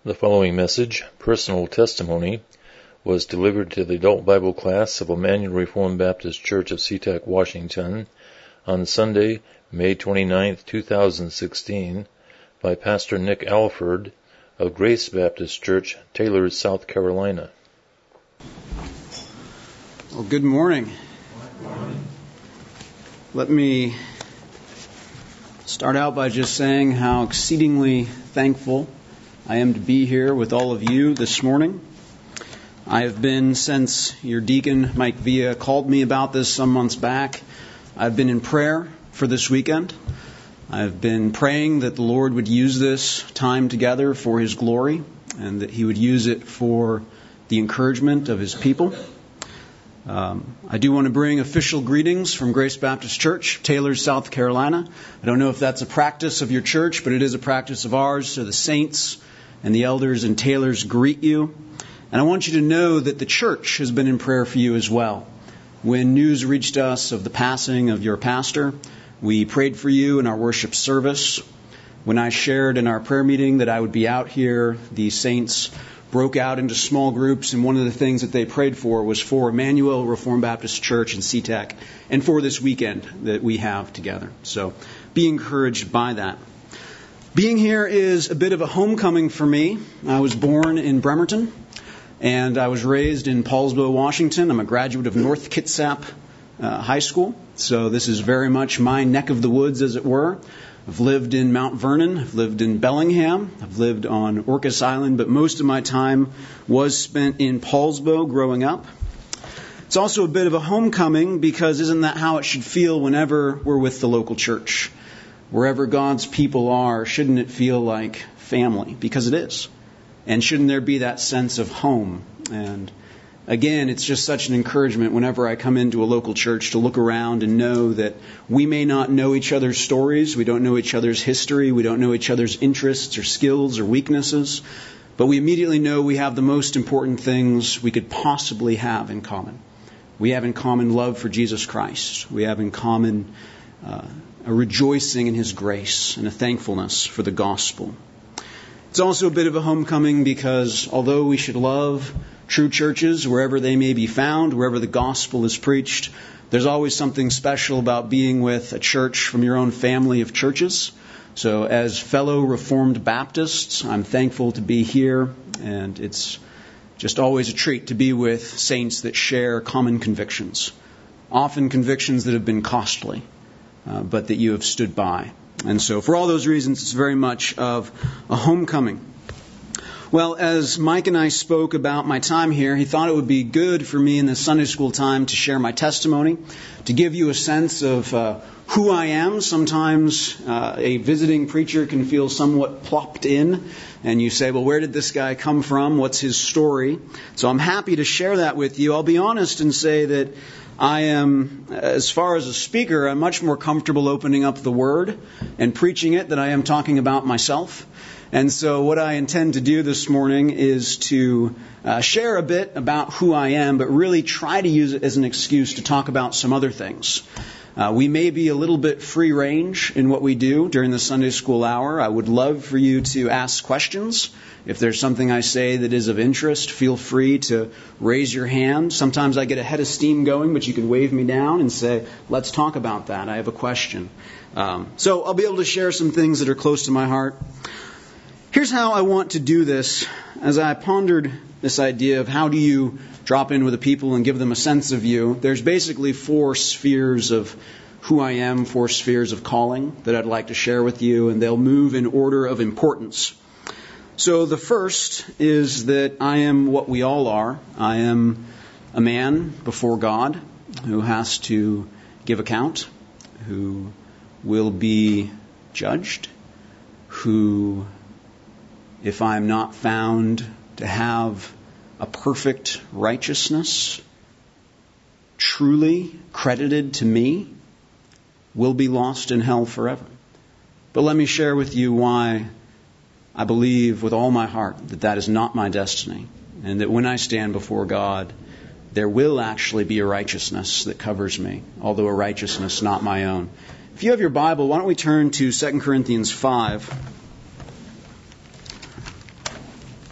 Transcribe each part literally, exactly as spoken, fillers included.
The following message, Personal Testimony, was delivered to the adult Bible class of Emmanuel Reformed Baptist Church of SeaTac, Washington, on Sunday, May twenty-ninth, two thousand sixteen, by Pastor Nick Alford of Grace Baptist Church, Taylor, South Carolina. Well, good morning. Good morning. Let me start out by just saying how exceedingly thankful I am to be here with all of you this morning. I have been, since your deacon, Mike Villa, called me about this some months back, I've been in prayer for this weekend. I've been praying that the Lord would use this time together for His glory and that He would use it for the encouragement of His people. Um, I do want to bring official greetings from Grace Baptist Church, Taylor, South Carolina. I don't know if that's a practice of your church, but it is a practice of ours. So the saints and the elders and Taylors greet you. And I want you to know that the church has been in prayer for you as well. When news reached us of the passing of your pastor, we prayed for you in our worship service. When I shared in our prayer meeting that I would be out here, the saints broke out into small groups, and one of the things that they prayed for was for Emmanuel Reformed Baptist Church in SeaTac and for this weekend that we have together. So be encouraged by that. Being here is a bit of a homecoming for me. I was born in Bremerton, and I was raised in Paulsbo, Washington. I'm a graduate of North Kitsap uh, High School, so this is very much my neck of the woods, as it were. I've lived in Mount Vernon, I've lived in Bellingham, I've lived on Orcas Island, but most of my time was spent in Paulsbo growing up. It's also a bit of a homecoming because isn't that how it should feel whenever we're with the local church? Wherever God's people are, shouldn't it feel like family? Because it is. And shouldn't there be that sense of home? And again, it's just such an encouragement whenever I come into a local church to look around and know that we may not know each other's stories, we don't know each other's history, we don't know each other's interests or skills or weaknesses, but we immediately know we have the most important things we could possibly have in common. We have in common love for Jesus Christ. We have in common uh, a rejoicing in His grace and a thankfulness for the gospel. It's also a bit of a homecoming because although we should love true churches wherever they may be found, wherever the gospel is preached, there's always something special about being with a church from your own family of churches. So as fellow Reformed Baptists, I'm thankful to be here, and it's just always a treat to be with saints that share common convictions, often convictions that have been costly, uh, but that you have stood by. And so for all those reasons, it's very much of a homecoming. Well, as Mike and I spoke about my time here, he thought it would be good for me in this Sunday school time to share my testimony, to give you a sense of uh, who I am. Sometimes uh, a visiting preacher can feel somewhat plopped in, and you say, well, where did this guy come from? What's his story? So I'm happy to share that with you. I'll be honest and say that I am, as far as a speaker, I'm much more comfortable opening up the Word and preaching it than I am talking about myself. And so what I intend to do this morning is to uh, share a bit about who I am, but really try to use it as an excuse to talk about some other things. Uh, we may be a little bit free range in what we do during the Sunday school hour. I would love for you to ask questions. If there's something I say that is of interest, feel free to raise your hand. Sometimes I get a head of steam going, but you can wave me down and say, let's talk about that. I have a question. Um, so I'll be able to share some things that are close to my heart. Here's how I want to do this. As I pondered this idea of how do you drop in with the people and give them a sense of you, there's basically four spheres of who I am, four spheres of calling that I'd like to share with you, and they'll move in order of importance. So the first is that I am what we all are. I am a man before God who has to give account, who will be judged, who, if I'm not found to have a perfect righteousness truly credited to me, will be lost in hell forever. But let me share with you why I believe with all my heart that that is not my destiny, and that when I stand before God, there will actually be a righteousness that covers me, although a righteousness not my own. If you have your Bible, why don't we turn to Second Corinthians five.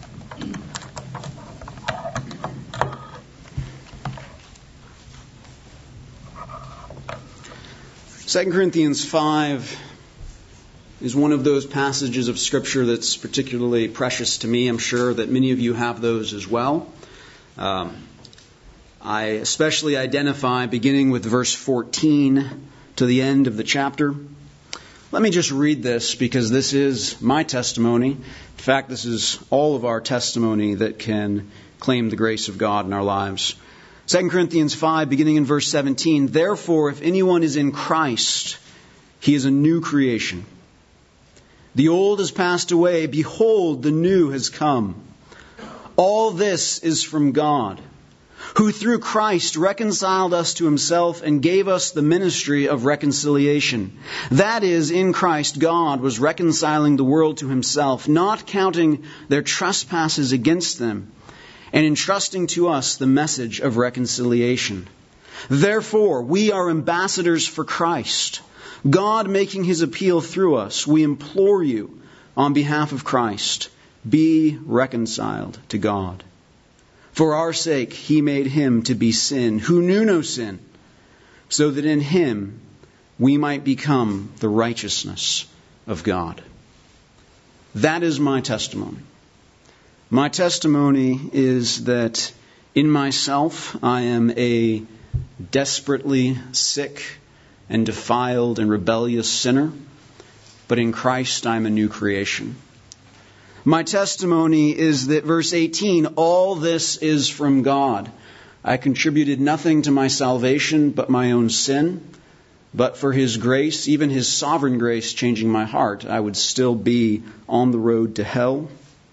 Second Corinthians five is one of those passages of Scripture that's particularly precious to me. I'm sure that many of you have those as well. Um, I especially identify beginning with verse fourteen to the end of the chapter. Let me just read this because this is my testimony. In fact, this is all of our testimony that can claim the grace of God in our lives. Second Corinthians five, beginning in verse seventeen, "Therefore, if anyone is in Christ, he is a new creation. The old has passed away. Behold, the new has come. All this is from God, who through Christ reconciled us to himself and gave us the ministry of reconciliation. That is, in Christ God was reconciling the world to himself, not counting their trespasses against them, and entrusting to us the message of reconciliation. Therefore, we are ambassadors for Christ, God making his appeal through us. We implore you on behalf of Christ, be reconciled to God. For our sake he made him to be sin, who knew no sin, so that in him we might become the righteousness of God." That is my testimony. My testimony is that in myself I am a desperately sick and defiled and rebellious sinner, but in Christ I am a new creation. My testimony is that verse eighteen, all this is from God. I contributed nothing to my salvation but my own sin, but for his grace, even his sovereign grace changing my heart, I would still be on the road to hell.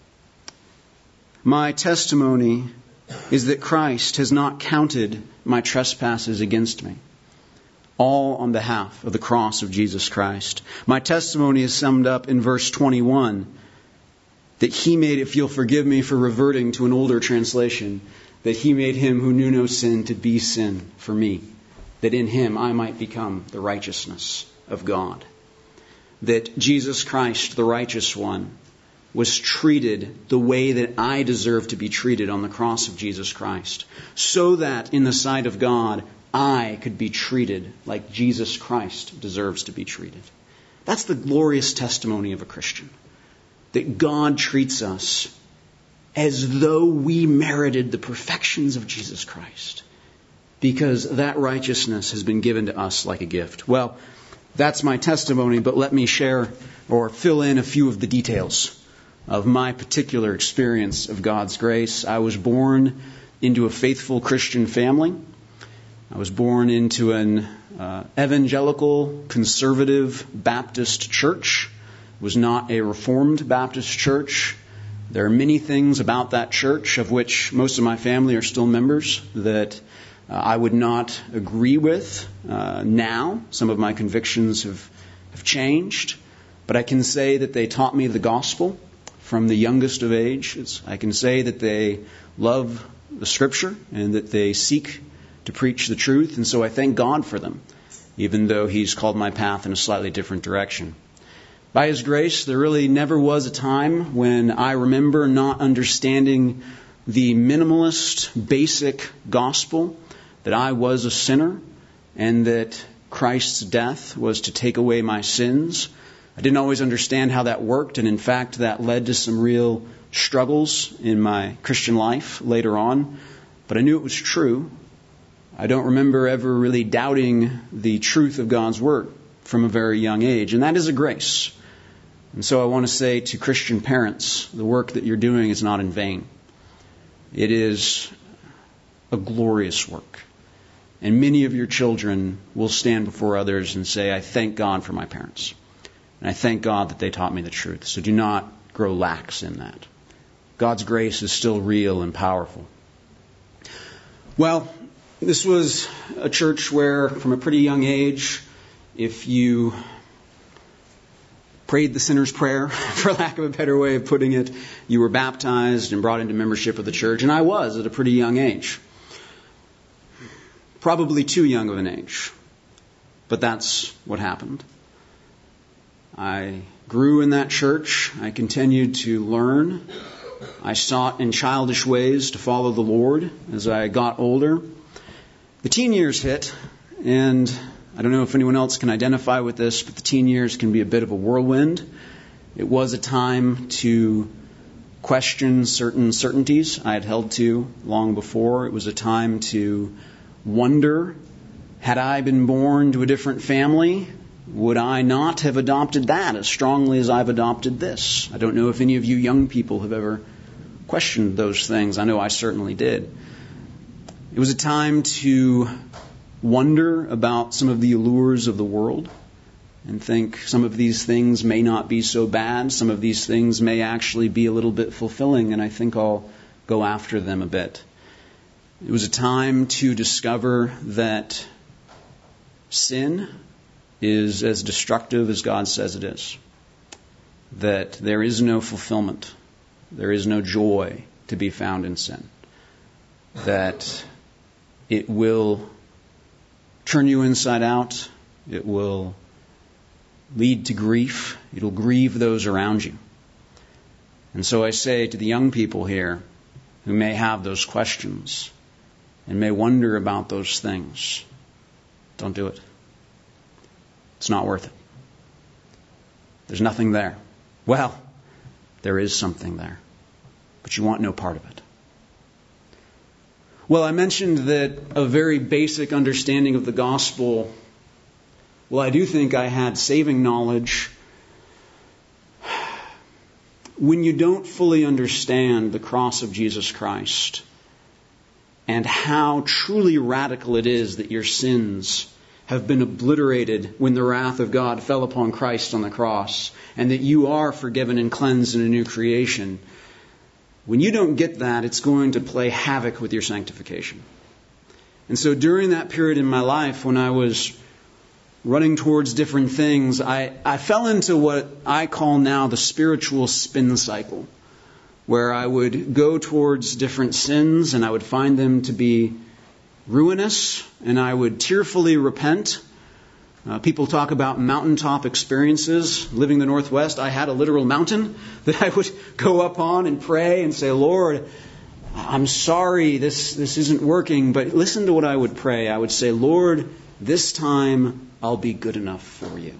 My testimony is that Christ has not counted my trespasses against me, all on behalf of the cross of Jesus Christ. My testimony is summed up in verse twenty-one, that he made, if you'll forgive me for reverting to an older translation, that he made him who knew no sin to be sin for me, that in him I might become the righteousness of God. That Jesus Christ, the righteous one, was treated the way that I deserve to be treated on the cross of Jesus Christ, so that in the sight of God, I could be treated like Jesus Christ deserves to be treated. That's the glorious testimony of a Christian. That God treats us as though we merited the perfections of Jesus Christ, because that righteousness has been given to us like a gift. Well, that's my testimony, but let me share or fill in a few of the details of my particular experience of God's grace. I was born into a faithful Christian family. I was born into an uh, evangelical, conservative Baptist church. It was not a Reformed Baptist church. There are many things about that church, of which most of my family are still members, that uh, I would not agree with uh, now. Some of my convictions have, have changed. But I can say that they taught me the gospel from the youngest of ages. I can say that they love the Scripture and that they seek to preach the truth. And so I thank God for them, even though He's called my path in a slightly different direction. By His grace, there really never was a time when I remember not understanding the minimalist, basic gospel that I was a sinner and that Christ's death was to take away my sins. I didn't always understand how that worked, and in fact, that led to some real struggles in my Christian life later on. But I knew it was true. I don't remember ever really doubting the truth of God's Word from a very young age, and that is a grace. And so I want to say to Christian parents, the work that you're doing is not in vain. It is a glorious work. And many of your children will stand before others and say, I thank God for my parents. And I thank God that they taught me the truth. So do not grow lax in that. God's grace is still real and powerful. Well, this was a church where, from a pretty young age, if you prayed the sinner's prayer, for lack of a better way of putting it, you were baptized and brought into membership of the church. And I was at a pretty young age. Probably too young of an age. But that's what happened. I grew in that church. I continued to learn. I sought in childish ways to follow the Lord as I got older. The teen years hit, and I don't know if anyone else can identify with this, but the teen years can be a bit of a whirlwind. It was a time to question certain certainties I had held to long before. It was a time to wonder, had I been born to a different family, would I not have adopted that as strongly as I've adopted this? I don't know if any of you young people have ever questioned those things. I know I certainly did. It was a time to wonder about some of the allures of the world and think some of these things may not be so bad. Some of these things may actually be a little bit fulfilling, and I think I'll go after them a bit. It was a time to discover that sin is as destructive as God says it is. That there is no fulfillment. There is no joy to be found in sin. That it will turn you inside out. It will lead to grief. It'll grieve those around you. And so I say to the young people here who may have those questions and may wonder about those things, don't do it. It's not worth it. There's nothing there. Well, there is something there, but you want no part of it. Well, I mentioned that a very basic understanding of the gospel, well, I do think I had saving knowledge. When you don't fully understand the cross of Jesus Christ and how truly radical it is that your sins have been obliterated when the wrath of God fell upon Christ on the cross, and that you are forgiven and cleansed in a new creation, when you don't get that, it's going to play havoc with your sanctification. And so during that period in my life when I was running towards different things, I, I fell into what I call now the spiritual spin cycle, where I would go towards different sins and I would find them to be ruinous, and I would tearfully repent. Uh, people talk about mountaintop experiences. Living in the Northwest, I had a literal mountain that I would go up on and pray and say, Lord, I'm sorry this, this isn't working, but listen to what I would pray. I would say, Lord, this time I'll be good enough for you.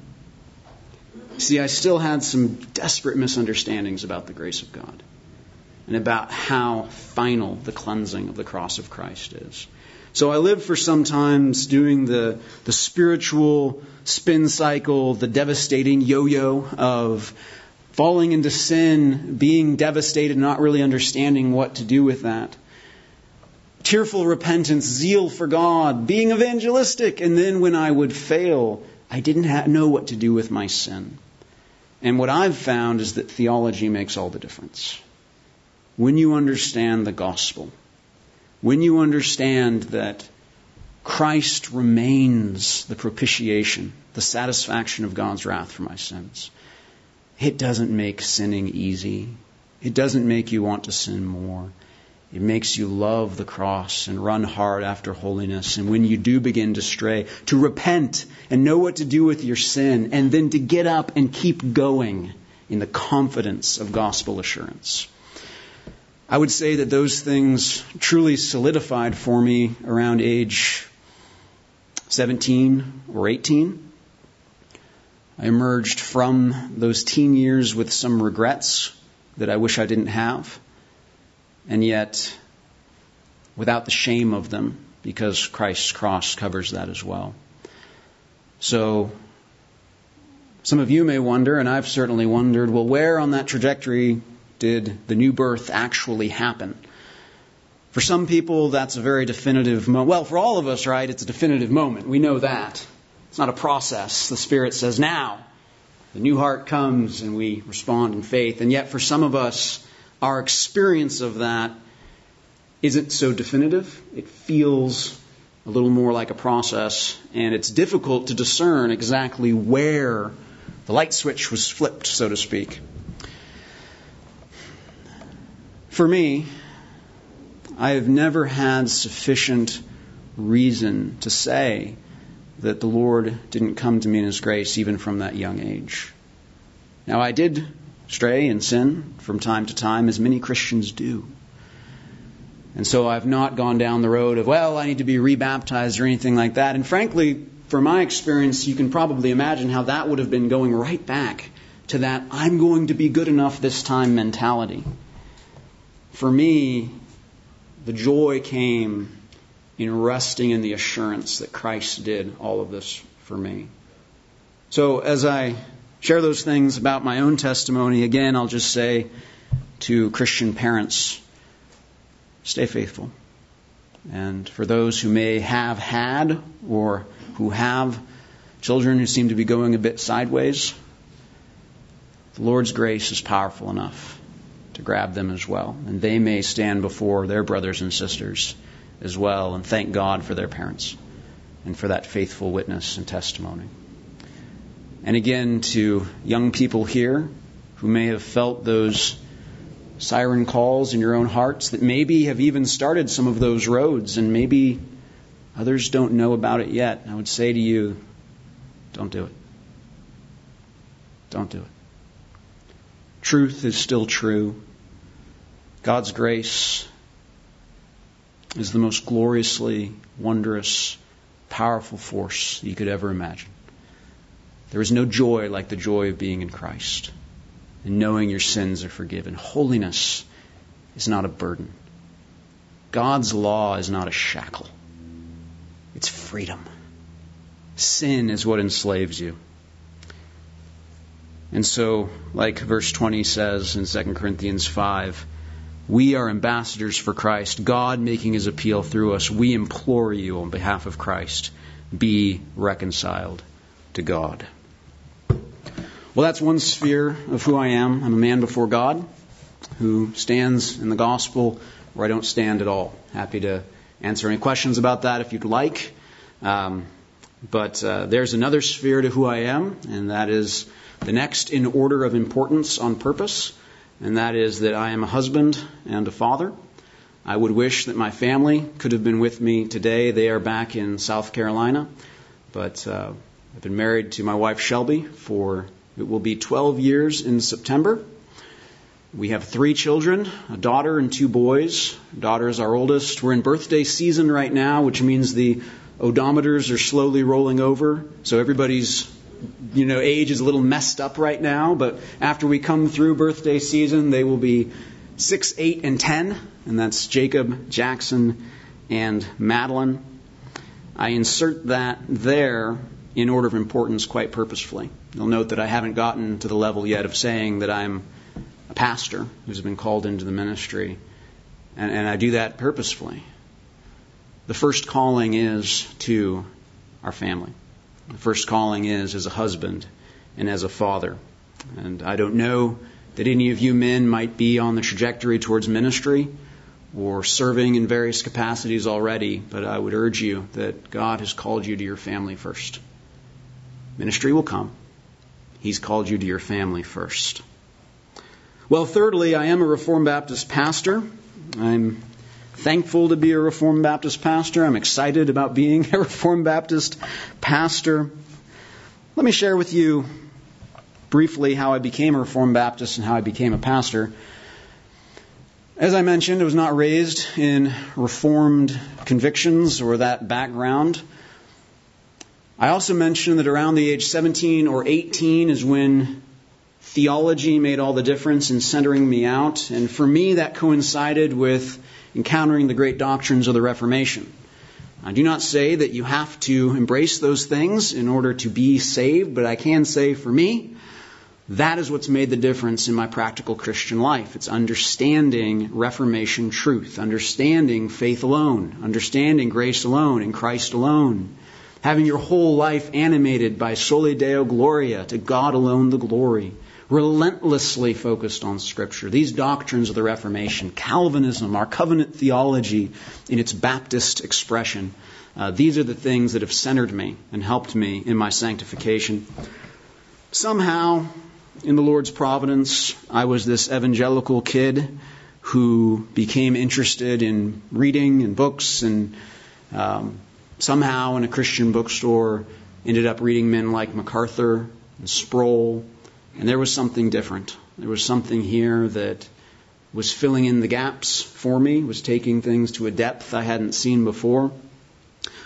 See, I still had some desperate misunderstandings about the grace of God and about how final the cleansing of the cross of Christ is. So I lived for some times doing the, the spiritual spin cycle, the devastating yo-yo of falling into sin, being devastated, not really understanding what to do with that. Tearful repentance, zeal for God, being evangelistic, and then when I would fail, I didn't ha- know what to do with my sin. And what I've found is that theology makes all the difference. When you understand the gospel, when you understand that Christ remains the propitiation, the satisfaction of God's wrath for my sins, it doesn't make sinning easy. It doesn't make you want to sin more. It makes you love the cross and run hard after holiness. And when you do begin to stray, to repent and know what to do with your sin, and then to get up and keep going in the confidence of gospel assurance. I would say that those things truly solidified for me around age seventeen or eighteen. I emerged from those teen years with some regrets that I wish I didn't have, and yet without the shame of them, because Christ's cross covers that as well. So some of you may wonder, and I've certainly wondered, well, where on that trajectory did the new birth actually happen? For some people, that's a very definitive moment. Well, for all of us, right, it's a definitive moment. We know that. It's not a process. The Spirit says, now, the new heart comes and we respond in faith. And yet for some of us, our experience of that isn't so definitive. It feels a little more like a process, and it's difficult to discern exactly where the light switch was flipped, so to speak. For me, I have never had sufficient reason to say that the Lord didn't come to me in His grace even from that young age. Now, I did stray and sin from time to time, as many Christians do. And so I've not gone down the road of, well, I need to be rebaptized or anything like that. And frankly, from my experience, you can probably imagine how that would have been going right back to that I'm going to be good enough this time mentality. For me, the joy came in resting in the assurance that Christ did all of this for me. So as I share those things about my own testimony, again, I'll just say to Christian parents, stay faithful. And for those who may have had or who have children who seem to be going a bit sideways, the Lord's grace is powerful enough to grab them as well. And they may stand before their brothers and sisters as well and thank God for their parents and for that faithful witness and testimony. And again, to young people here who may have felt those siren calls in your own hearts that maybe have even started some of those roads and maybe others don't know about it yet, I would say to you, don't do it. Don't do it. Truth is still true. God's grace is the most gloriously wondrous, powerful force you could ever imagine. There is no joy like the joy of being in Christ and knowing your sins are forgiven. Holiness is not a burden. God's law is not a shackle. It's freedom. Sin is what enslaves you. And so, like verse twenty says in Second Corinthians five, we are ambassadors for Christ, God making his appeal through us. We implore you on behalf of Christ, be reconciled to God. Well, that's one sphere of who I am. I'm a man before God who stands in the gospel where I don't stand at all. Happy to answer any questions about that if you'd like. Um, but uh, there's another sphere to who I am, and that is the next in order of importance on purpose, and that is that I am a husband and a father. I would wish that my family could have been with me today. They are back in South Carolina, but uh, I've been married to my wife Shelby for it will be twelve years in September. We have three children, a daughter and two boys. Daughter is our oldest. We're in birthday season right now, which means the odometers are slowly rolling over. So everybody's, you know, age is a little messed up right now. But after we come through birthday season, they will be six, eight, and ten. And that's Jacob, Jackson, and Madeline. I insert that there in order of importance quite purposefully. You'll note that I haven't gotten to the level yet of saying that I'm a pastor who's been called into the ministry. And, and I do that purposefully. The first calling is to our family. The first calling is as a husband and as a father. And I don't know that any of you men might be on the trajectory towards ministry or serving in various capacities already, but I would urge you that God has called you to your family first. Ministry will come. He's called you to your family first. Well, thirdly, I am a Reformed Baptist pastor. I'm thankful to be a Reformed Baptist pastor. I'm excited about being a Reformed Baptist pastor. Let me share with you briefly how I became a Reformed Baptist and how I became a pastor. As I mentioned, I was not raised in Reformed convictions or that background. I also mentioned that around the age seventeen or eighteen is when theology made all the difference in centering me out. And for me, that coincided with encountering the great doctrines of the Reformation. I do not say that you have to embrace those things in order to be saved, but I can say for me, that is what's made the difference in my practical Christian life. It's understanding Reformation truth, understanding faith alone, understanding grace alone, in Christ alone. Having your whole life animated by Soli Deo Gloria, to God alone the glory. Relentlessly focused on Scripture. These doctrines of the Reformation, Calvinism, our covenant theology in its Baptist expression, uh, these are the things that have centered me and helped me in my sanctification. Somehow, in the Lord's providence, I was this evangelical kid who became interested in reading and books, and um, somehow in a Christian bookstore ended up reading men like MacArthur and Sproul. And there was something different. There was something here that was filling in the gaps for me, was taking things to a depth I hadn't seen before.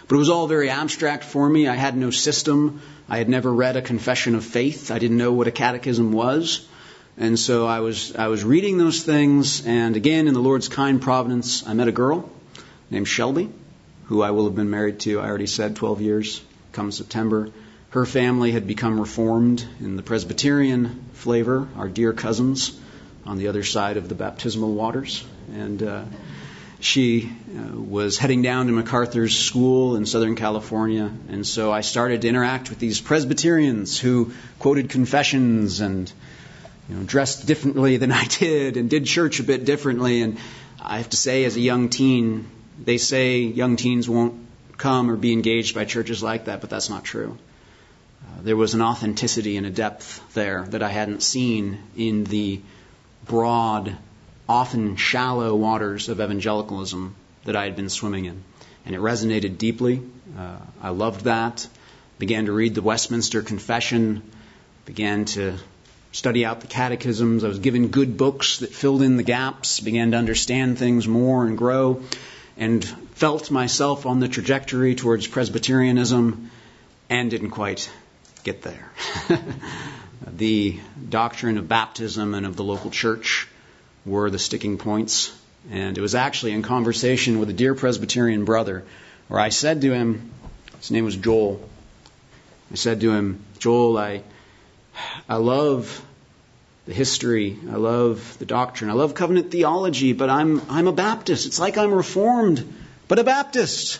But it was all very abstract for me. I had no system. I had never read a confession of faith. I didn't know what a catechism was. And so I was I was reading those things, and again, in the Lord's kind providence, I met a girl named Shelby, who I will have been married to, I already said, twelve years come September. Her family had become Reformed in the Presbyterian flavor, our dear cousins on the other side of the baptismal waters. And uh, she uh, was heading down to MacArthur's school in Southern California. And so I started to interact with these Presbyterians who quoted confessions and you know, dressed differently than I did and did church a bit differently. And I have to say, as a young teen, they say young teens won't come or be engaged by churches like that, but that's not true. Uh, there was an authenticity and a depth there that I hadn't seen in the broad, often shallow waters of evangelicalism that I had been swimming in. And it resonated deeply. Uh, I loved that. Began to read the Westminster Confession. Began to study out the catechisms. I was given good books that filled in the gaps. Began to understand things more and grow. And felt myself on the trajectory towards Presbyterianism and didn't quite get there. The doctrine of baptism and of the local church were the sticking points. And it was actually in conversation with a dear Presbyterian brother where I said to him, his name was Joel, I said to him, Joel, I, I love the history, I love the doctrine, I love covenant theology, but I'm I'm a Baptist. It's like I'm Reformed, but a Baptist.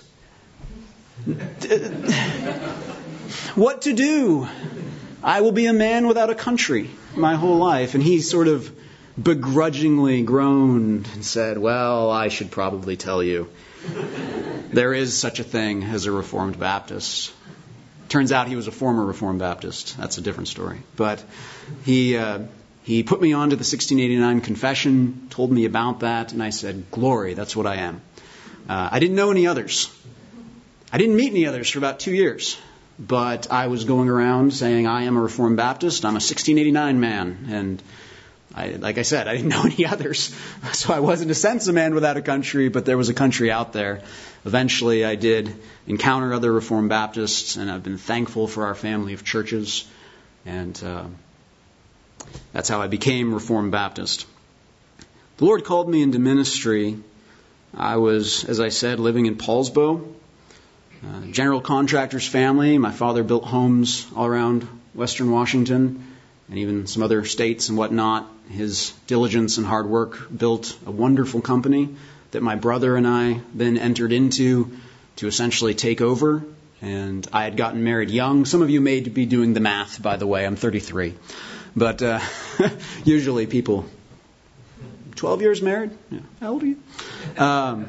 What to do? I will be a man without a country my whole life. And he sort of begrudgingly groaned and said, well, I should probably tell you. There is such a thing as a Reformed Baptist. Turns out he was a former Reformed Baptist. That's a different story. But he uh, he put me on to the sixteen eighty-nine confession, told me about that, and I said, glory, that's what I am. Uh, I didn't know any others. I didn't meet any others for about two years. But I was going around saying, I am a Reformed Baptist. I'm a sixteen eighty-nine man. And I, like I said, I didn't know any others. So I was, in a sense, a man without a country, but there was a country out there. Eventually, I did encounter other Reformed Baptists, and I've been thankful for our family of churches. And uh, that's how I became Reformed Baptist. The Lord called me into ministry. I was, as I said, living in Paulsbo. Uh, general contractor's family. My father built homes all around Western Washington and even some other states and whatnot. His diligence and hard work built a wonderful company that my brother and I then entered into to essentially take over. And I had gotten married young. Some of you may be doing the math, by the way. I'm thirty-three. But uh, usually people, twelve years married? Yeah. How old are you? Um,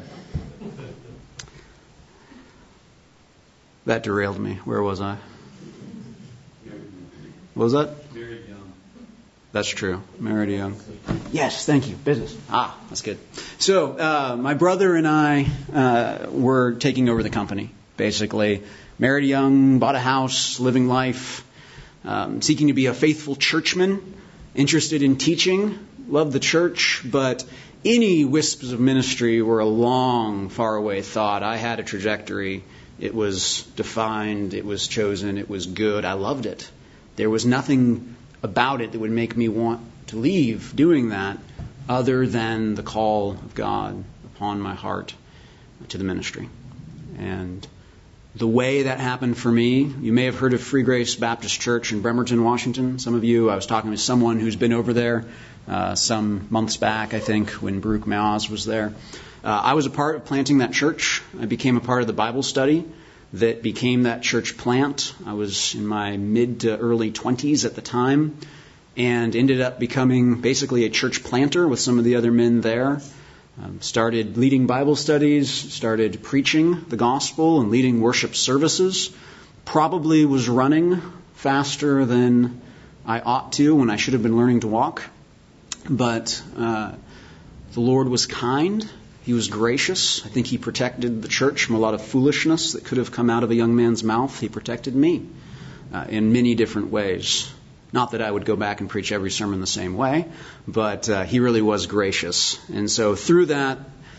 That derailed me. Where was I? What was that? Married young. That's true. Married young. Yes, thank you. Business. Ah, that's good. So uh, my brother and I uh, were taking over the company, basically. Married young, bought a house, living life, um, seeking to be a faithful churchman, interested in teaching, loved the church, but any wisps of ministry were a long, faraway thought. I had a trajectory. It was defined, it was chosen, it was good. I loved it. There was nothing about it that would make me want to leave doing that other than the call of God upon my heart to the ministry. And the way that happened for me, you may have heard of Free Grace Baptist Church in Bremerton, Washington. Some of you, I was talking to someone who's been over there uh, some months back, I think, when Baruch Maaz was there. Uh, I was a part of planting that church. I became a part of the Bible study that became that church plant. I was in my mid to early twenties at the time and ended up becoming basically a church planter with some of the other men there. Um, started leading Bible studies, started preaching the gospel and leading worship services. Probably was running faster than I ought to when I should have been learning to walk. But uh, the Lord was kind. He was gracious. I think he protected the church from a lot of foolishness that could have come out of a young man's mouth. He protected me uh, in many different ways. Not that I would go back and preach every sermon the same way, but uh, he really was gracious. And so through that,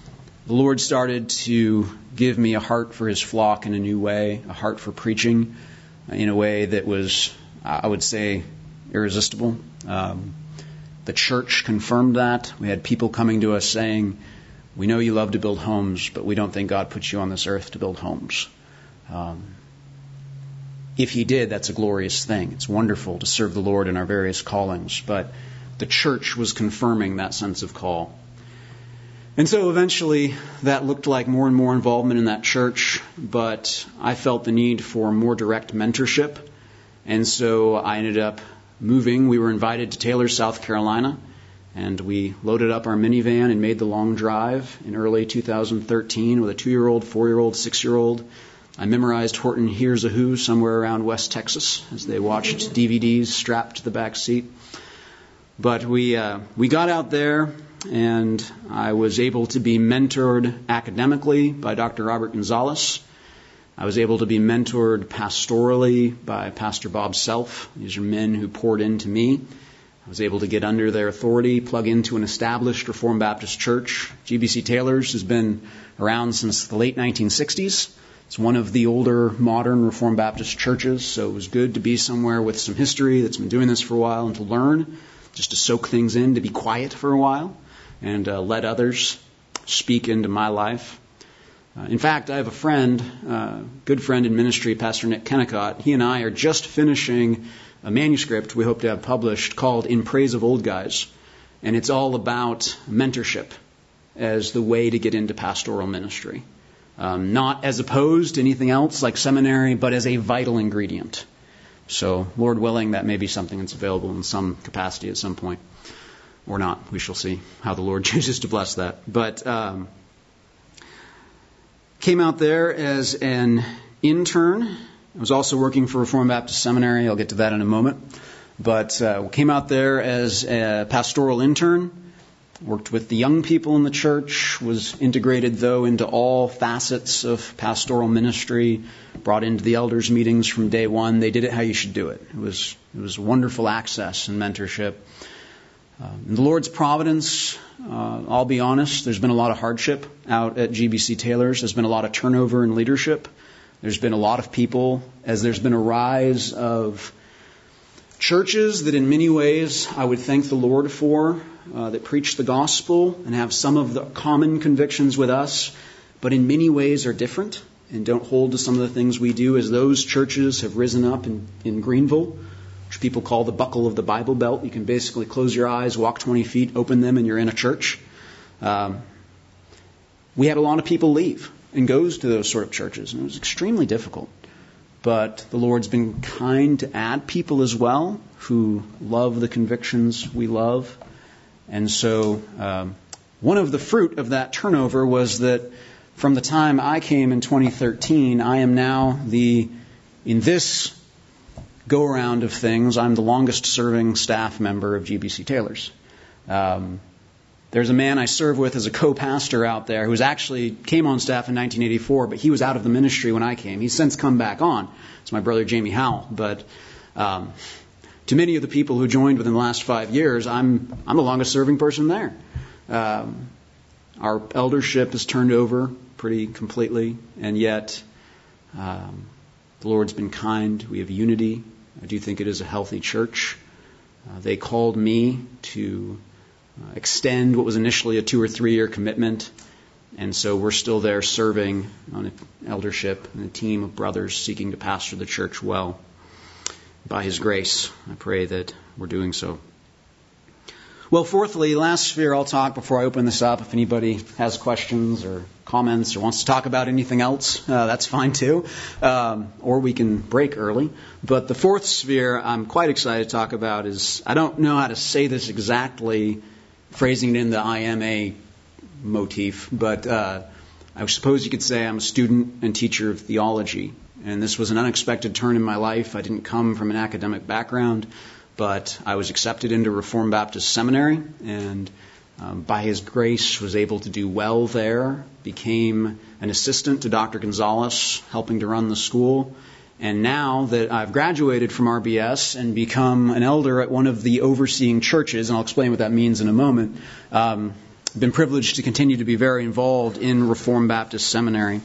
the Lord started to give me a heart for His flock in a new way, a heart for preaching in a way that was, I would say, irresistible. Um, the church confirmed that. We had people coming to us saying, "We know you love to build homes, but we don't think God put you on this earth to build homes." Um, if He did, that's a glorious thing. It's wonderful to serve the Lord in our various callings, but the church was confirming that sense of call. And so eventually that looked like more and more involvement in that church, but I felt the need for more direct mentorship. And so I ended up moving. We were invited to Taylor, South Carolina, and we loaded up our minivan and made the long drive in early two thousand thirteen with a two-year-old, four-year-old, six-year-old. I memorized Horton Hears a Who somewhere around West Texas as they watched D V Ds strapped to the back seat. But we uh, we got out there, and I was able to be mentored academically by Doctor Robert Gonzalez. I was able to be mentored pastorally by Pastor Bob Self. These are men who poured into me. I was able to get under their authority, plug into an established Reformed Baptist church. G B C Taylor's has been around since the late nineteen sixties. It's one of the older modern Reformed Baptist churches, so it was good to be somewhere with some history that's been doing this for a while and to learn, just to soak things in, to be quiet for a while, and uh, let others speak into my life. Uh, in fact, I have a friend, uh, good friend in ministry, Pastor Nick Kennicott. He and I are just finishing a manuscript we hope to have published called In Praise of Old Guys. And it's all about mentorship as the way to get into pastoral ministry. Um, not as opposed to anything else like seminary, but as a vital ingredient. So, Lord willing, that may be something that's available in some capacity at some point. Or not. We shall see how the Lord chooses to bless that. But um, came out there as an intern. I was also working for Reformed Baptist Seminary. I'll get to that in a moment. But uh, came out there as a pastoral intern. Worked with the young people in the church. Was integrated, though, into all facets of pastoral ministry. Brought into the elders' meetings from day one. They did it how you should do it. It was it was wonderful access and mentorship. Uh, in the Lord's providence, uh, I'll be honest, there's been a lot of hardship out at G B C Taylor's. There's been a lot of turnover in leadership. There's been a lot of people, as there's been a rise of churches that in many ways I would thank the Lord for, uh, that preach the gospel and have some of the common convictions with us, but in many ways are different and don't hold to some of the things we do, as those churches have risen up in, in Greenville, which people call the buckle of the Bible Belt. You can basically close your eyes, walk twenty feet, open them, and you're in a church. Um, we had a lot of people leave and goes to those sort of churches, and it was extremely difficult. But the Lord's been kind to add people as well who love the convictions we love. And so um, one of the fruit of that turnover was that from the time I came in twenty thirteen, I am now the, in this go-around of things, I'm the longest-serving staff member of G B C Taylor's. Um, there's a man I serve with as a co-pastor out there who was actually came on staff in nineteen eighty-four, but he was out of the ministry when I came. He's since come back on. It's my brother Jamie Howell. But um, to many of the people who joined within the last five years, I'm I'm the longest-serving person there. Um, our eldership is turned over pretty completely, and yet um, the Lord's been kind. We have unity. I do think it is a healthy church. Uh, they called me to uh, extend what was initially a two or three year commitment, and so we're still there serving on an eldership and a team of brothers seeking to pastor the church well. By His grace, I pray that we're doing so. Well, fourthly, last sphere I'll talk before I open this up. If anybody has questions or comments or wants to talk about anything else, uh, that's fine too. Um, or we can break early. But the fourth sphere I'm quite excited to talk about is, I don't know how to say this exactly, phrasing it in the I am a motif, but uh, I suppose you could say I'm a student and teacher of theology. And this was an unexpected turn in my life. I didn't come from an academic background, but I was accepted into Reformed Baptist Seminary, and um, by His grace was able to do well there, became an assistant to Doctor Gonzalez, helping to run the school. And now that I've graduated from R B S and become an elder at one of the overseeing churches, and I'll explain what that means in a moment, um, I've been privileged to continue to be very involved in Reformed Baptist Seminary.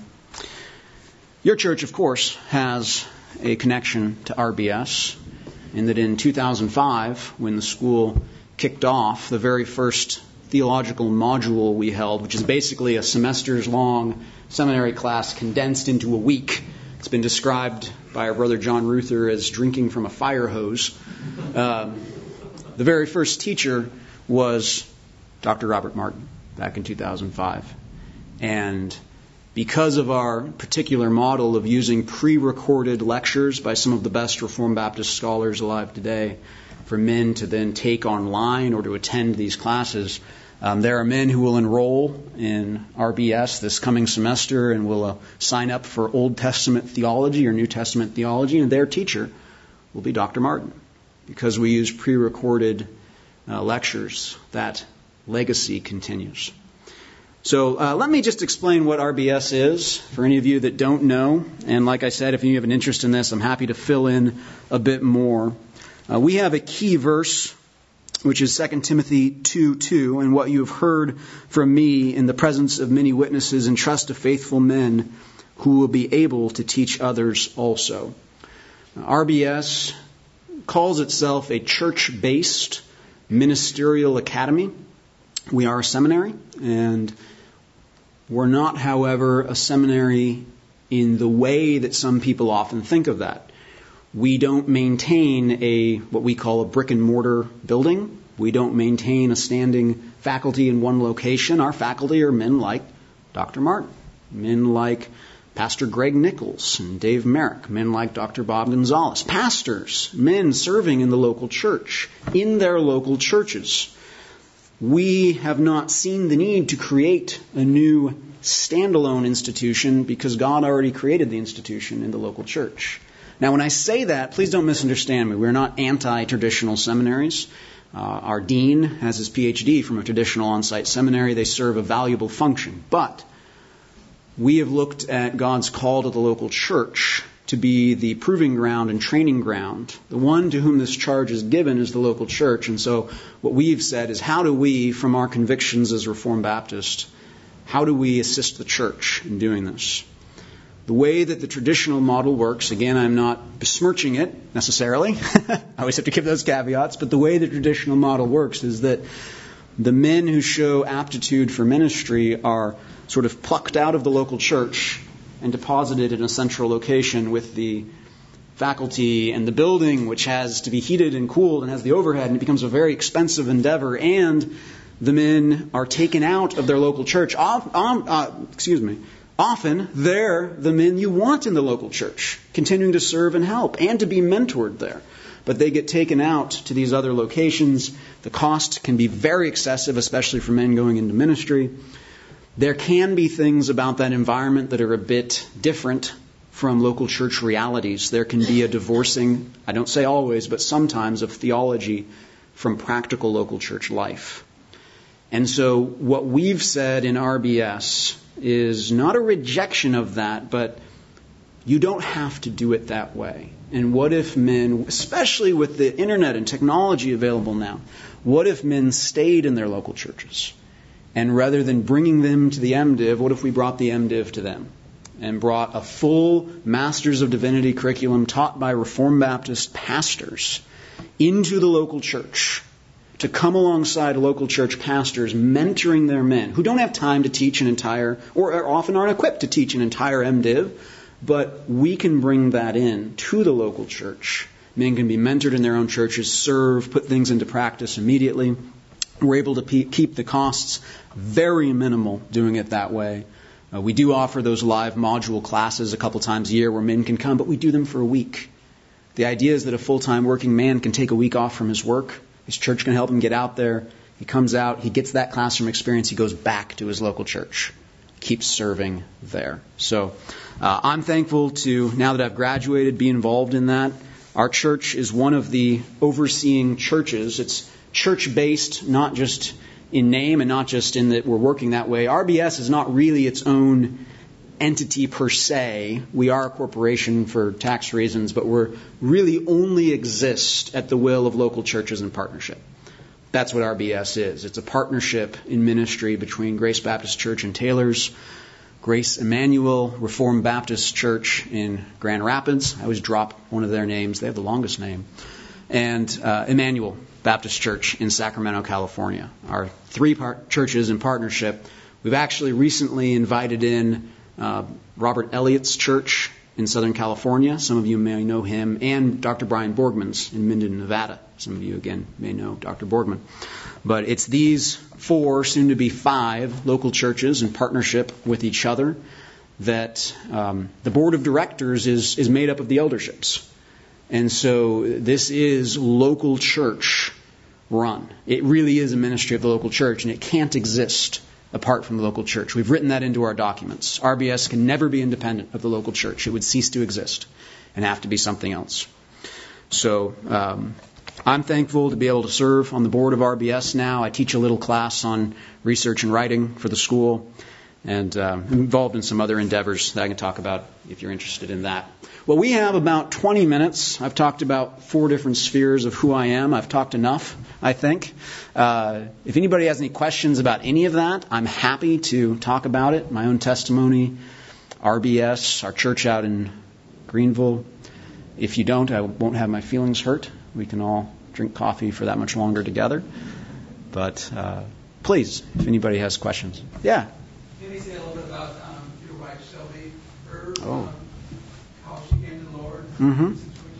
Your church, of course, has a connection to R B S, in that in two thousand five, when the school kicked off, the very first theological module we held, which is basically a semester's long seminary class condensed into a week. It's been described by our brother John Ruther as drinking from a fire hose. Um, the very first teacher was Doctor Robert Martin back in two thousand five. And because of our particular model of using pre-recorded lectures by some of the best Reformed Baptist scholars alive today for men to then take online or to attend these classes, um, there are men who will enroll in R B S this coming semester and will uh, sign up for Old Testament theology or New Testament theology, and their teacher will be Doctor Martin, because we use pre-recorded uh, lectures. That legacy continues. So uh, let me just explain what R B S is for any of you that don't know. And like I said, if you have an interest in this, I'm happy to fill in a bit more. Uh, we have a key verse, which is Second Timothy two two, and what you have heard from me in the presence of many witnesses, entrust to faithful men who will be able to teach others also. Uh, R B S calls itself a church-based ministerial academy. We are a seminary, and we're not, however, a seminary in the way that some people often think of that. We don't maintain a what we call a brick and mortar building. We don't maintain a standing faculty in one location. Our faculty are men like Doctor Martin, men like Pastor Greg Nichols and Dave Merrick, men like Doctor Bob Gonzalez, pastors, men serving in the local church, in their local churches. We have not seen the need to create a new standalone institution because God already created the institution in the local church. Now, when I say that, please don't misunderstand me. We're not anti-traditional seminaries. Uh, our dean has his P H D from a traditional on-site seminary. They serve a valuable function. But we have looked at God's call to the local church to be the proving ground and training ground. The one to whom this charge is given is the local church. And so what we've said is, how do we, from our convictions as Reformed Baptist, how do we assist the church in doing this? The way that the traditional model works, again, I'm not besmirching it necessarily. I always have to give those caveats. But the way the traditional model works is that the men who show aptitude for ministry are sort of plucked out of the local church and deposited in a central location with the faculty and the building, which has to be heated and cooled and has the overhead, and it becomes a very expensive endeavor. And the men are taken out of their local church. Um, uh, excuse me. Often, they're the men you want in the local church, continuing to serve and help and to be mentored there. But they get taken out to these other locations. The cost can be very excessive, especially for men going into ministry. There can be things about that environment that are a bit different from local church realities. There can be a divorcing, I don't say always, but sometimes, of theology from practical local church life. And so what we've said in R B S is not a rejection of that, but you don't have to do it that way. And what if men, especially with the internet and technology available now, what if men stayed in their local churches? And rather than bringing them to the MDiv, what if we brought the MDiv to them and brought a full Masters of Divinity curriculum taught by Reformed Baptist pastors into the local church to come alongside local church pastors, mentoring their men who don't have time to teach an entire, or often aren't equipped to teach an entire MDiv, but we can bring that in to the local church. Men can be mentored in their own churches, serve, put things into practice immediately. We're able to pe- keep the costs very minimal doing it that way. Uh, we do offer those live module classes a couple times a year where men can come, but we do them for a week. The idea is that a full-time working man can take a week off from his work. His church can help him get out there. He comes out, he gets that classroom experience, he goes back to his local church, keeps serving there. So uh, I'm thankful to, now that I've graduated, be involved in that. Our church is one of the overseeing churches. It's church-based, not just in name and not just in that we're working that way. R B S is not really its own entity per se. We are a corporation for tax reasons, but we really only exist at the will of local churches in partnership. That's what R B S is. It's a partnership in ministry between Grace Baptist Church in Taylors, Grace Emmanuel Reformed Baptist Church in Grand Rapids. I always drop one of their names. They have the longest name. And uh, Emmanuel Baptist Church in Sacramento, California. Our three par- churches in partnership. We've actually recently invited in uh, Robert Elliott's church in Southern California. Some of you may know him. And Doctor Brian Borgman's in Minden, Nevada. Some of you, again, may know Doctor Borgman. But it's these four, soon to be five, local churches in partnership with each other that um, the board of directors is, is made up of the elderships. And so this is local church run. It really is a ministry of the local church, and it can't exist apart from the local church. We've written that into our documents. R B S can never be independent of the local church. It would cease to exist and have to be something else. So um, I'm thankful to be able to serve on the board of R B S now. I teach a little class on research and writing for the school, and um, I'm involved in some other endeavors that I can talk about if you're interested in that. Well, we have about twenty minutes. I've talked about four different spheres of who I am. I've talked enough, I think. Uh, if anybody has any questions about any of that, I'm happy to talk about it. My own testimony, R B S, our church out in Greenville. If you don't, I won't have my feelings hurt. We can all drink coffee for that much longer together. But uh, please, if anybody has questions. Yeah? Can you say a little bit about um, your wife, Shelby, her, Oh. um, how she came to the Lord? Mm-hmm.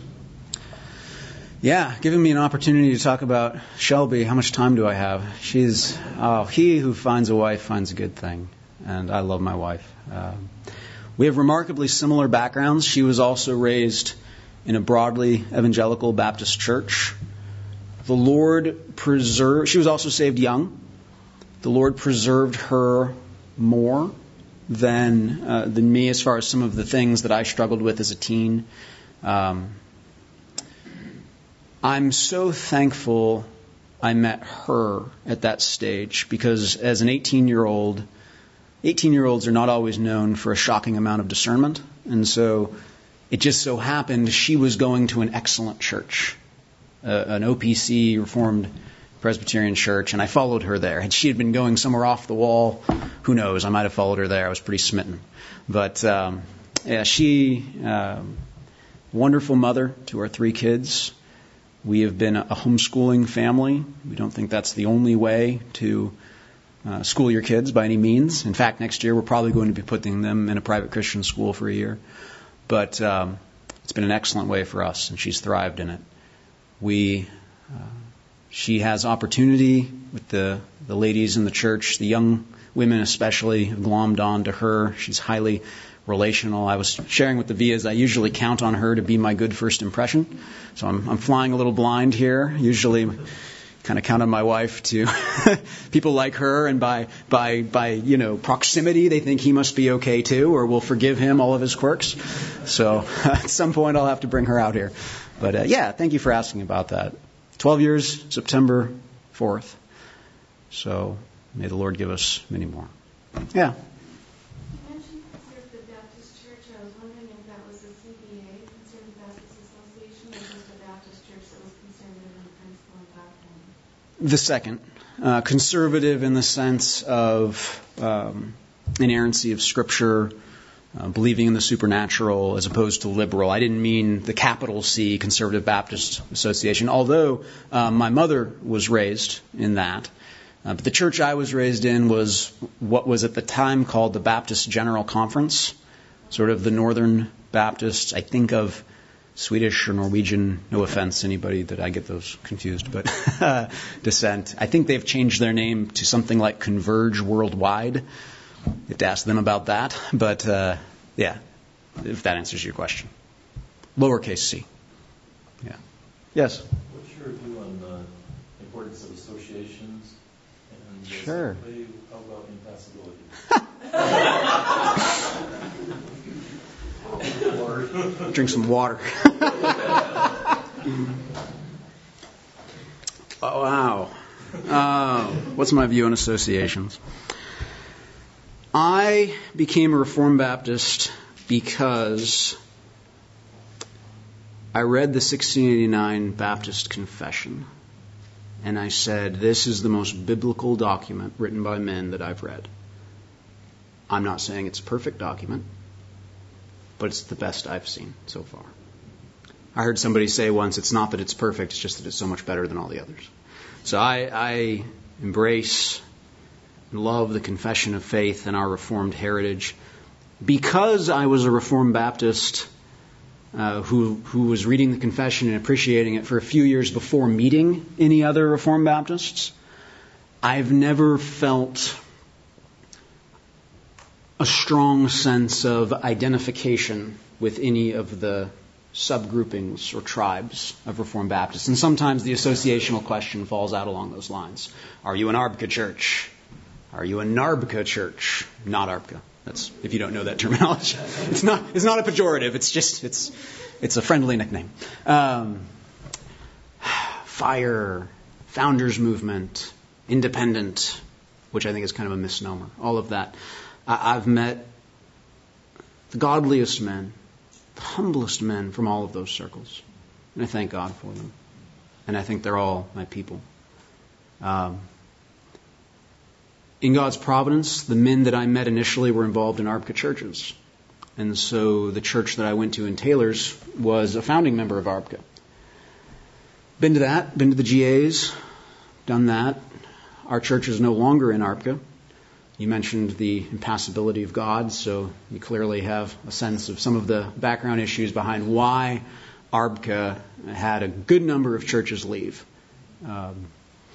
Yeah, giving me an opportunity to talk about Shelby. How much time do I have? She's, oh, he who finds a wife finds a good thing. And I love my wife. Um, we have remarkably similar backgrounds. She was also raised in a broadly evangelical Baptist church. The Lord preserved, she was also saved young. The Lord preserved her more than uh, than me as far as some of the things that I struggled with as a teen. Um, I'm so thankful I met her at that stage, because as an eighteen-year-old, eighteen-year-olds are not always known for a shocking amount of discernment. And so it just so happened she was going to an excellent church, uh, an O P C, Reformed Presbyterian church, and I followed her there. Had she had been going somewhere off the wall, who knows? I might have followed her there. I was pretty smitten. But um, yeah, she, uh, wonderful mother to our three kids. We have been a homeschooling family. We don't think that's the only way to uh, school your kids by any means. In fact, next year we're probably going to be putting them in a private Christian school for a year. But um, it's been an excellent way for us, and she's thrived in it. We... Uh, She has opportunity with the, the ladies in the church, the young women especially, have glommed on to her. She's highly relational. I was sharing with the Vias, I usually count on her to be my good first impression. So I'm, I'm flying a little blind here. Usually kind of count on my wife to people like her, and by, by, by, you know, proximity, they think he must be okay too, or we'll forgive him all of his quirks. So at some point I'll have to bring her out here. But uh, yeah, thank you for asking about that. Twelve years, September fourth. So may the Lord give us many more. Yeah. You mentioned Conservative Baptist Church. I was wondering if that was a C B A, Conservative Baptist Association, or just a Baptist church that was conservative in principle and doctrine? The second. Uh, conservative in the sense of um, inerrancy of Scripture, Uh, believing in the supernatural, as opposed to liberal. I didn't mean the capital C, Conservative Baptist Association, although uh, my mother was raised in that. Uh, but the church I was raised in was what was at the time called the Baptist General Conference, sort of the Northern Baptists. I think of Swedish or Norwegian, no offense, anybody that I get those confused, but uh, descent. I think they've changed their name to something like Converge Worldwide. You have to ask them about that. But, uh, yeah, if that answers your question. Lowercase c. Yeah. Yes? What's your view on the importance of associations? And Sure. Simply, how about impassibility? Drink some water. Oh, wow. Uh, what's my view on associations? I became a Reformed Baptist because I read the sixteen eighty-nine Baptist Confession. and I said, this is the most biblical document written by men that I've read. I'm not saying it's a perfect document, but it's the best I've seen so far. I heard somebody say once, it's not that it's perfect, it's just that it's so much better than all the others. So I, I embrace and love the confession of faith and our Reformed heritage. Because I was a Reformed Baptist uh, who, who was reading the confession and appreciating it for a few years before meeting any other Reformed Baptists, I've never felt a strong sense of identification with any of the subgroupings or tribes of Reformed Baptists. And sometimes the associational question falls out along those lines. Are you an Arbka church? Are you a Narbka church? Not Arbka. That's if you don't know that terminology. It's not it's not a pejorative. It's just it's it's a friendly nickname. Um, fire, Founders Movement, Independent, which I think is kind of a misnomer. All of that. I, I've met the godliest men, the humblest men from all of those circles. And I thank God for them. And I think they're all my people. Um, in God's providence, the men that I met initially were involved in Arbka churches. And so the church that I went to in Taylor's was a founding member of Arbka. Been to that, been to the G As, done that. Our church is no longer in Arbka. You mentioned the impassibility of God, so you clearly have a sense of some of the background issues behind why Arbka had a good number of churches leave. Um,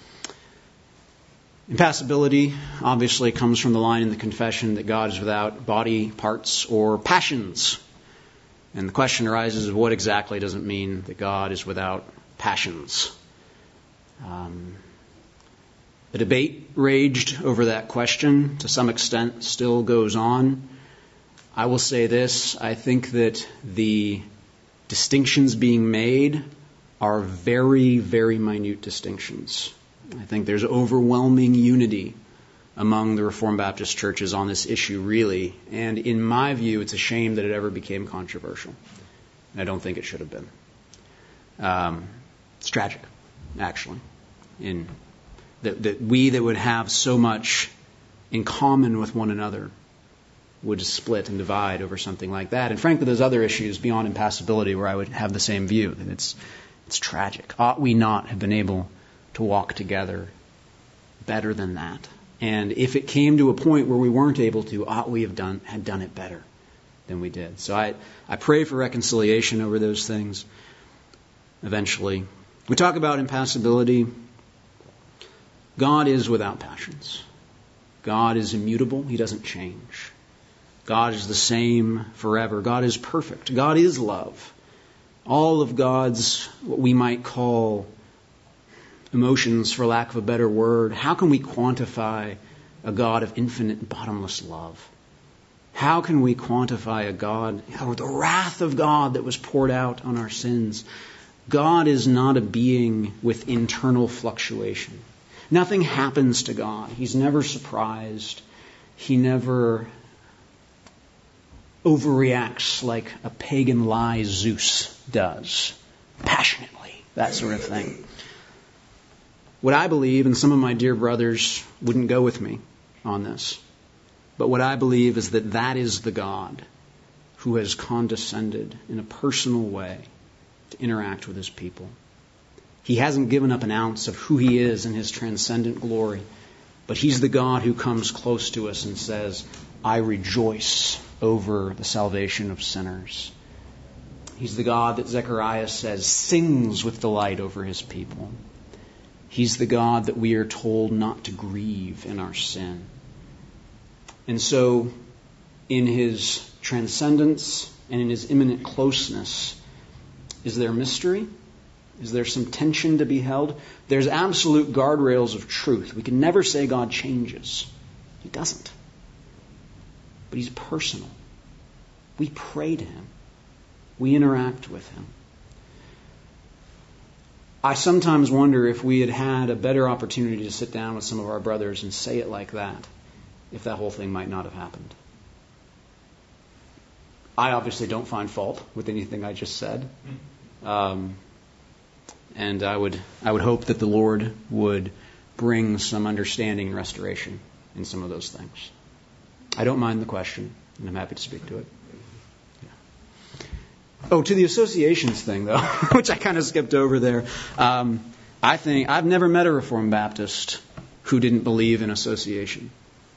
impassibility obviously comes from the line in the confession that God is without body parts or passions. And the question arises of what exactly does it mean that God is without passions? Um, The debate raged over that question, to some extent, still goes on. I will say this, I think that the distinctions being made are very, very minute distinctions. I think there's overwhelming unity among the Reformed Baptist churches on this issue, really. And in my view, it's a shame that it ever became controversial. And I don't think it should have been. Um, it's tragic, actually, in That, that we that would have so much in common with one another would split and divide over something like that. And frankly, there's other issues beyond impassibility where I would have the same view, that it's it's tragic. Ought we not have been able to walk together better than that? And if it came to a point where we weren't able to, ought we have done had done it better than we did? So I, I pray for reconciliation over those things eventually. We talk about impassibility. God is without passions. God is immutable. He doesn't change. God is the same forever. God is perfect. God is love. All of God's, what we might call emotions, for lack of a better word, how can we quantify a God of infinite, bottomless love? How can we quantify a God, or the wrath of God that was poured out on our sins? God is not a being with internal fluctuation. Nothing happens to God. He's never surprised. He never overreacts like a pagan lie Zeus does, passionately, that sort of thing. What I believe, and some of my dear brothers wouldn't go with me on this, but what I believe is that that is the God who has condescended in a personal way to interact with his people. He hasn't given up an ounce of who he is in his transcendent glory, but he's the God who comes close to us and says, I rejoice over the salvation of sinners. He's the God that Zechariah says sings with delight over his people. He's the God that we are told not to grieve in our sin. And so, in his transcendence and in his immanent closeness, is there mystery? Is there some tension to be held? There's absolute guardrails of truth. We can never say God changes. He doesn't. But he's personal. We pray to him. We interact with him. I sometimes wonder if we had had a better opportunity to sit down with some of our brothers and say it like that, if that whole thing might not have happened. I obviously don't find fault with anything I just said. Um, And I would I would hope that the Lord would bring some understanding and restoration in some of those things. I don't mind the question, and I'm happy to speak to it. Yeah. Oh, to the associations thing, though, which I kind of skipped over there. Um, I think I've never met a Reformed Baptist who didn't believe in association,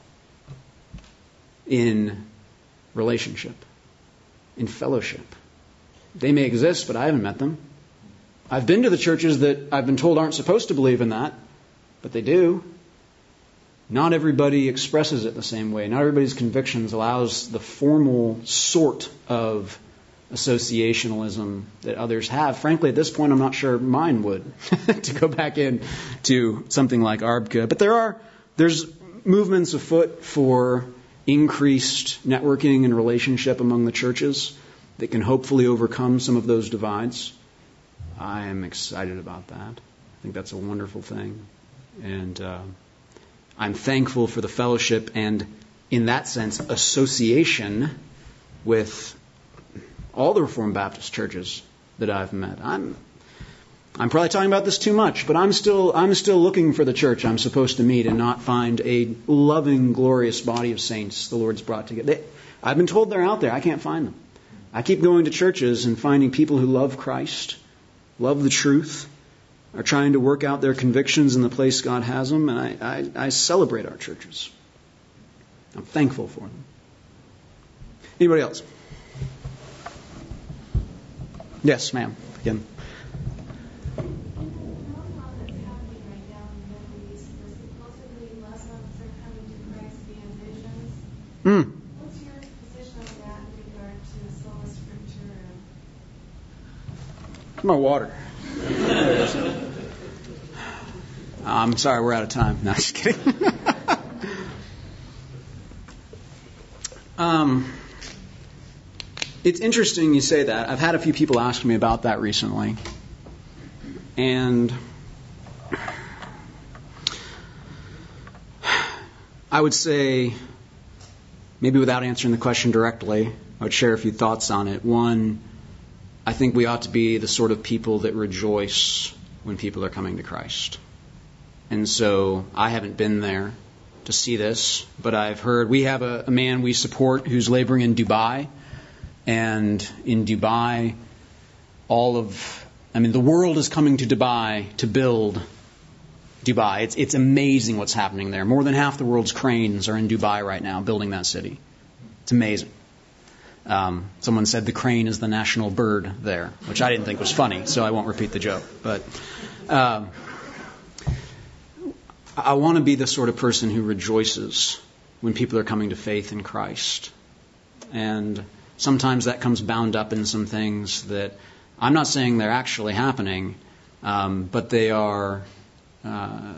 in relationship, in fellowship. They may exist, but I haven't met them. I've been to the churches that I've been told aren't supposed to believe in that, but they do. Not everybody expresses it the same way. Not everybody's convictions allows the formal sort of associationalism that others have. Frankly, at this point, I'm not sure mine would to go back in to something like A R B C A. But there are there's movements afoot for increased networking and relationship among the churches that can hopefully overcome some of those divides. I am excited about that. I think that's a wonderful thing. And uh, I'm thankful for the fellowship and, in that sense, association with all the Reformed Baptist churches that I've met. I'm I'm probably talking about this too much, but I'm still I'm still looking for the church I'm supposed to meet and not find a loving, glorious body of saints the Lord's brought together. They, I've been told they're out there. I can't find them. I keep going to churches and finding people who love Christ, love the truth, are trying to work out their convictions in the place God has them, and I, I, I celebrate our churches. I'm thankful for them. Anybody else? Yes, ma'am. Again. Mm. What's your position on that in regard to sola scriptura? My water. I'm sorry, we're out of time. No, just kidding. um, it's interesting you say that. I've had a few people ask me about that recently. And I would say, maybe without answering the question directly, I would share a few thoughts on it. One, I think we ought to be the sort of people that rejoice when people are coming to Christ. And so I haven't been there to see this, but I've heard we have a, a man we support who's laboring in Dubai. And in Dubai, all of, I mean, the world is coming to Dubai to build Dubai. It's, it's amazing what's happening there. More than half the world's cranes are in Dubai right now building that city. It's amazing. Um, someone said the crane is the national bird there, which I didn't think was funny, so I won't repeat the joke. But um, I want to be the sort of person who rejoices when people are coming to faith in Christ. And sometimes that comes bound up in some things that I'm not saying they're actually happening, um, but they are uh,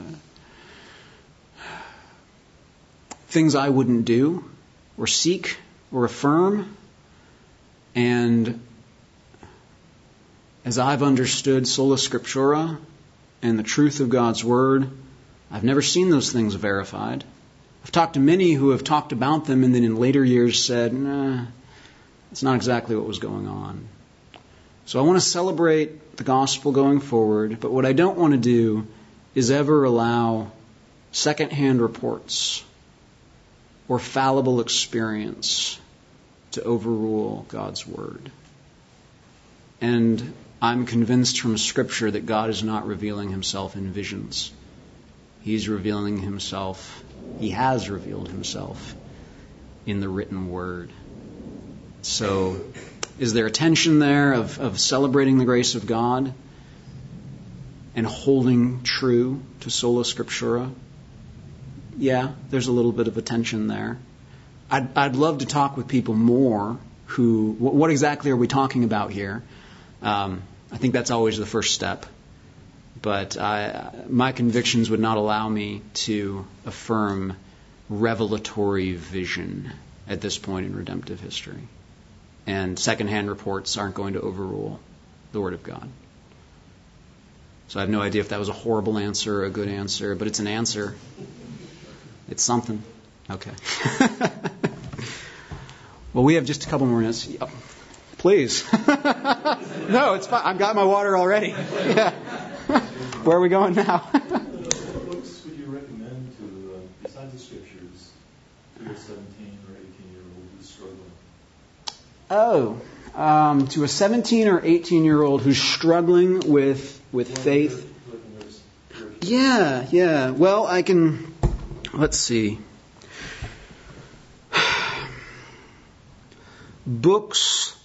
things I wouldn't do or seek or affirm. And as I've understood sola scriptura and the truth of God's Word, I've never seen those things verified. I've talked to many who have talked about them and then in later years said, nah, that's not exactly what was going on. So I want to celebrate the gospel going forward, but what I don't want to do is ever allow second-hand reports or fallible experience to overrule God's Word. And I'm convinced from Scripture that God is not revealing Himself in visions. He's revealing Himself, He has revealed Himself in the written Word. So, is there a tension there of, of celebrating the grace of God and holding true to sola scriptura? Yeah, there's a little bit of a tension there. I'd, I'd love to talk with people more who, what, what exactly are we talking about here? Um, I think that's always the first step. But I, my convictions would not allow me to affirm revelatory vision at this point in redemptive history. And secondhand reports aren't going to overrule the Word of God. So I have no idea if that was a horrible answer or a good answer, but it's an answer. It's something. Okay. Well, we have just a couple more minutes. Please. No, it's fine. I've got my water already. Yeah. Where are we going now? What books would you recommend to, uh, besides the scriptures, to a seventeen or eighteen-year-old who's struggling? Oh, um, to a seventeen or eighteen-year-old who's struggling with with faith. Yeah, yeah. Well, I can. Let's see. Books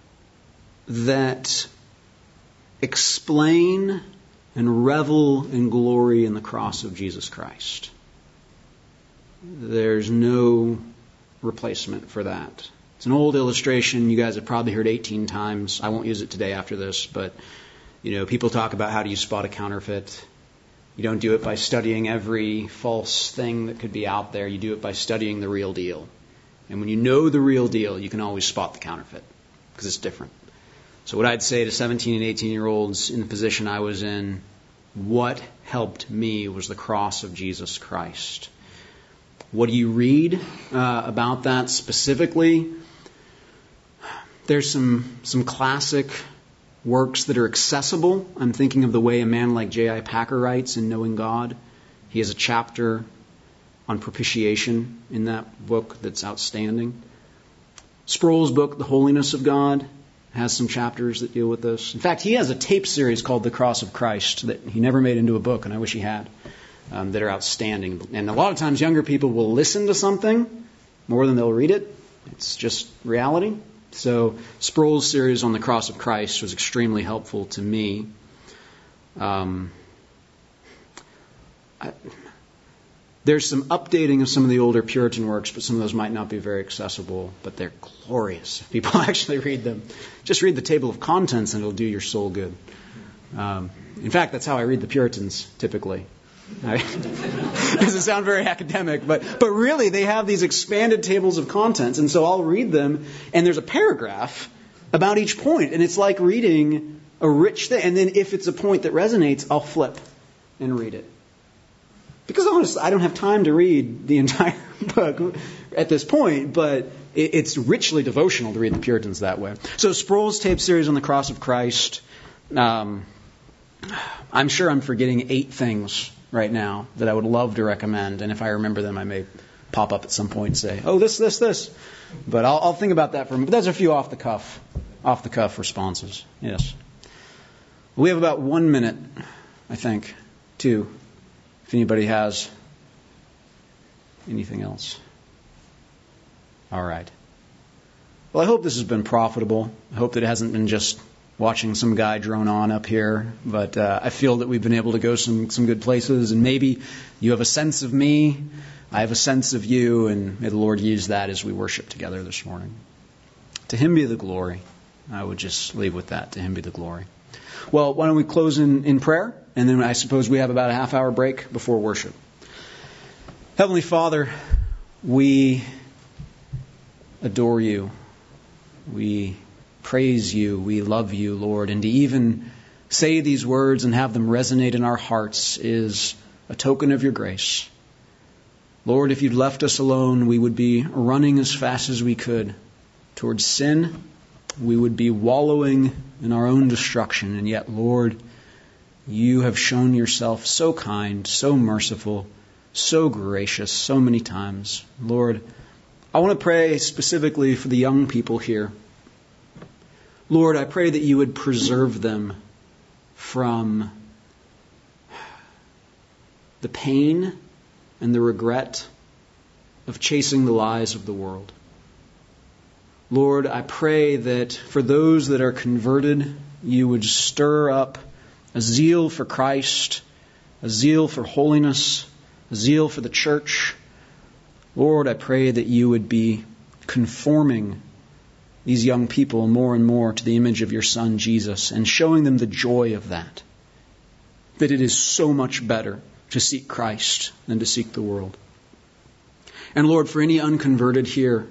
that explain and revel in glory in the cross of Jesus Christ. There's no replacement for that. It's an old illustration you guys have probably heard eighteen times. I won't use it today after this, but you know, people talk about how do you spot a counterfeit. You don't do it by studying every false thing that could be out there. You do it by studying the real deal. And when you know the real deal, you can always spot the counterfeit because it's different. So what I'd say to seventeen and eighteen-year-olds in the position I was in, what helped me was the cross of Jesus Christ. What do you read uh, about that specifically? There's some some classic works that are accessible. I'm thinking of the way a man like J I Packer writes in Knowing God. He has a chapter on propitiation in that book that's outstanding. Sproul's book, The Holiness of God, has some chapters that deal with this. In fact, he has a tape series called The Cross of Christ that he never made into a book, and I wish he had, um, that are outstanding. And a lot of times younger people will listen to something more than they'll read it. It's just reality. So Sproul's series on The Cross of Christ was extremely helpful to me. Um, I, there's some updating of some of the older Puritan works, but some of those might not be very accessible, but they're glorious if people actually read them. Just read the table of contents and it'll do your soul good. Um, in fact, that's how I read the Puritans typically. It doesn't sound very academic, but but really they have these expanded tables of contents, and so I'll read them, and there's a paragraph about each point, and it's like reading a rich thing. And then if it's a point that resonates, I'll flip and read it. Because honestly, I don't have time to read the entire book at this point, but it, it's richly devotional to read the Puritans that way. So Sproul's tape series on the Cross of Christ, um, I'm sure I'm forgetting eight things right now that I would love to recommend, and if I remember them, I may pop up at some point and say, oh, this, this, this. But I'll, I'll think about that for a minute. But there's a few off the cuff, off the cuff responses. Yes. We have about one minute, I think, two, if anybody has anything else. All right. Well, I hope this has been profitable. I hope that it hasn't been just watching some guy drone on up here, but uh, I feel that we've been able to go some some good places, and maybe you have a sense of me, I have a sense of you, and may the Lord use that as we worship together this morning. To Him be the glory. I would just leave with that. To Him be the glory. Well, why don't we close in, in prayer, and then I suppose we have about a half hour break before worship. Heavenly Father, we adore you. We praise you, we love you, Lord, and to even say these words and have them resonate in our hearts is a token of your grace. Lord, if you'd left us alone, we would be running as fast as we could towards sin. We would be wallowing in our own destruction, and yet, Lord, you have shown yourself so kind, so merciful, so gracious, so many times. Lord, I want to pray specifically for the young people here. Lord, I pray that you would preserve them from the pain and the regret of chasing the lies of the world. Lord, I pray that for those that are converted, you would stir up a zeal for Christ, a zeal for holiness, a zeal for the church. Lord, I pray that you would be conforming these young people more and more to the image of your Son, Jesus, and showing them the joy of that. That it is so much better to seek Christ than to seek the world. And Lord, for any unconverted here,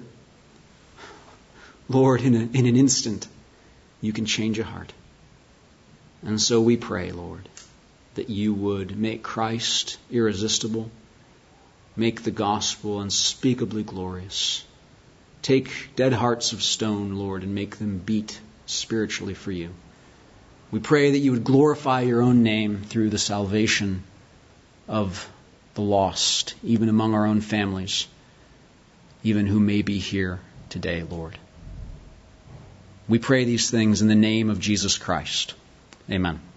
Lord, in, a, in an instant, you can change a heart. And so we pray, Lord, that you would make Christ irresistible, make the gospel unspeakably glorious. Take dead hearts of stone, Lord, and make them beat spiritually for you. We pray that you would glorify your own name through the salvation of the lost, even among our own families, even who may be here today, Lord. We pray these things in the name of Jesus Christ. Amen.